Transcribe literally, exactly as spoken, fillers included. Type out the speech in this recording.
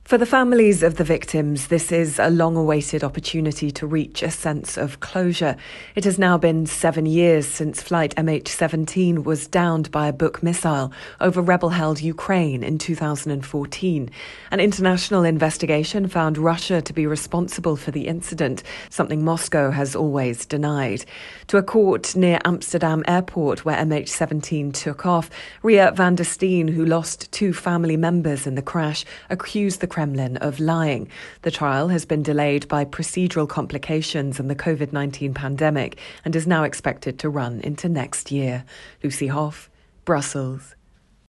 For the families of the victims, this is a long-awaited opportunity to reach a sense of closure. It has now been seven years since flight M H seventeen was downed by a Buk missile over rebel-held Ukraine in two thousand fourteen. An international investigation found Russia to be responsible for the incident, something Moscow has always denied. To a court near Amsterdam airport where M H seventeen took off, Ria van der Steen, who lost two family members in the crash, accused the Kremlin of lying. The trial has been delayed by procedural complications and the covid nineteen pandemic and is now expected to run into next year. Lucy Hoff, Brussels.